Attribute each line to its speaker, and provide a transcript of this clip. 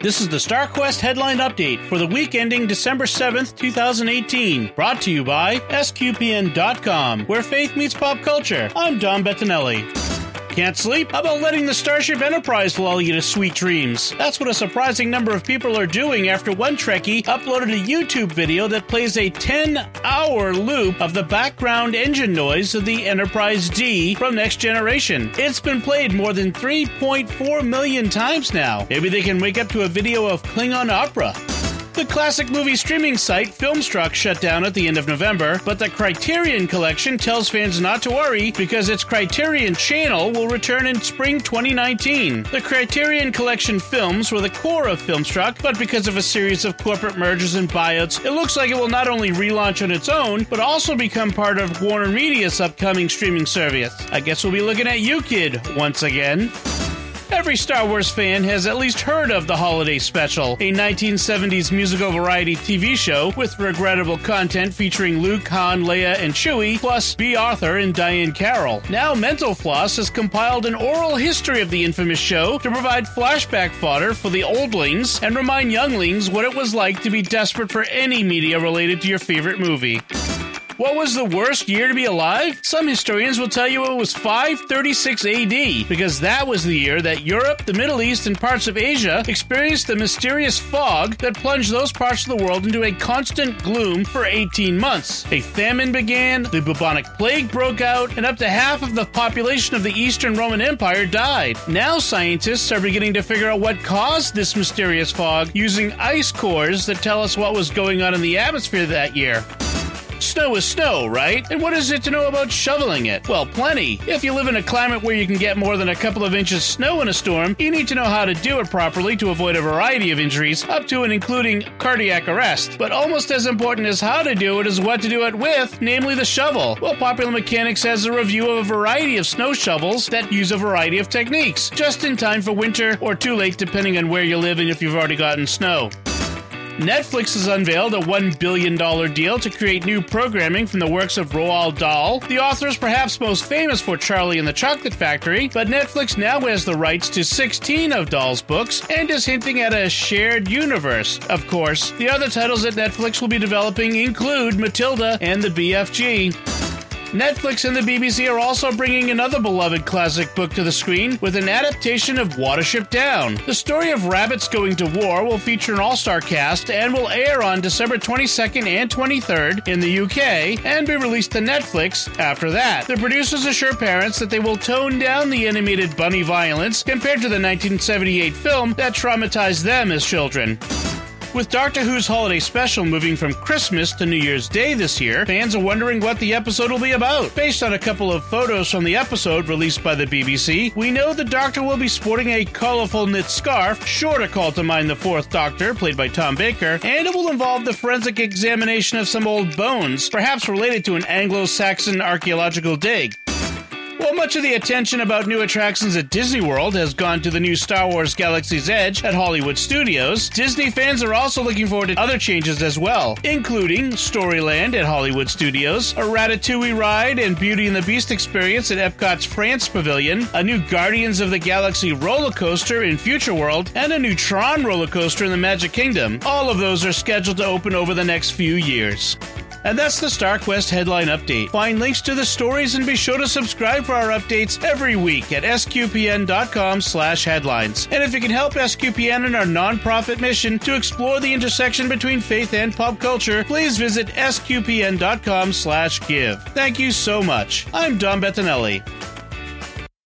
Speaker 1: This is the StarQuest headline update for the week ending December 7th, 2018, brought to you by SQPN.com, where faith meets pop culture. I'm Dom Bettinelli. Can't sleep? How about letting the Starship Enterprise lull you to sweet dreams? That's what a surprising number of people are doing after one Trekkie uploaded a YouTube video that plays a 10-hour loop of the background engine noise of the Enterprise D from Next Generation. It's been played more than 3.4 million times now. Maybe they can wake up to a video of Klingon opera. The classic movie streaming site Filmstruck shut down at the end of November, but the Criterion Collection tells fans not to worry because its Criterion Channel will return in spring 2019. The Criterion Collection films were the core of Filmstruck, but because of a series of corporate mergers and buyouts, it looks like it will not only relaunch on its own, but also become part of Warner Media's upcoming streaming service. I guess we'll be looking at you, kid, once again. Every Star Wars fan has at least heard of The Holiday Special, a 1970s musical variety TV show with regrettable content featuring Luke, Han, Leia, and Chewie, plus B. Arthur and Diane Carroll. Now Mental Floss has compiled an oral history of the infamous show to provide flashback fodder for the oldlings and remind younglings what it was like to be desperate for any media related to your favorite movie. What was the worst year to be alive? Some historians will tell you it was 536 AD, because that was the year that Europe, the Middle East, and parts of Asia experienced the mysterious fog that plunged those parts of the world into a constant gloom for 18 months. A famine began, the bubonic plague broke out, and up to half of the population of the Eastern Roman Empire died. Now scientists are beginning to figure out what caused this mysterious fog using ice cores that tell us what was going on in the atmosphere that year. Snow is snow, right? And what is it to know about shoveling it? Well, plenty. If you live in a climate where you can get more than a couple of inches of snow in a storm, you need to know how to do it properly to avoid a variety of injuries, up to and including cardiac arrest. But almost as important as how to do it is what to do it with, namely the shovel. Well, Popular Mechanics has a review of a variety of snow shovels that use a variety of techniques, just in time for winter or too late depending on where you live and if you've already gotten snow. Netflix has unveiled a $1 billion deal to create new programming from the works of Roald Dahl. The author is perhaps most famous for Charlie and the Chocolate Factory, but Netflix now has the rights to 16 of Dahl's books and is hinting at a shared universe. Of course, the other titles that Netflix will be developing include Matilda and the BFG. Netflix and the BBC are also bringing another beloved classic book to the screen with an adaptation of Watership Down. The story of rabbits going to war will feature an all-star cast and will air on December 22nd and 23rd in the UK and be released to Netflix after that. The producers assure parents that they will tone down the animated bunny violence compared to the 1978 film that traumatized them as children. With Doctor Who's Holiday Special moving from Christmas to New Year's Day this year, fans are wondering what the episode will be about. Based on a couple of photos from the episode released by the BBC, we know the Doctor will be sporting a colorful knit scarf, sure to call to mind the Fourth Doctor, played by Tom Baker, and it will involve the forensic examination of some old bones, perhaps related to an Anglo-Saxon archaeological dig. While much of the attention about new attractions at Disney World has gone to the new Star Wars Galaxy's Edge at Hollywood Studios, Disney fans are also looking forward to other changes as well, including Storyland at Hollywood Studios, a Ratatouille ride and Beauty and the Beast experience at Epcot's France Pavilion, a new Guardians of the Galaxy roller coaster in Future World, and a new Tron roller coaster in the Magic Kingdom. All of those are scheduled to open over the next few years. And that's the StarQuest headline update. Find links to the stories and be sure to subscribe for our updates every week at sqpn.com/headlines. And if you can help SQPN in our nonprofit mission to explore the intersection between faith and pop culture, please visit sqpn.com/give. Thank you so much. I'm Dom Bettinelli.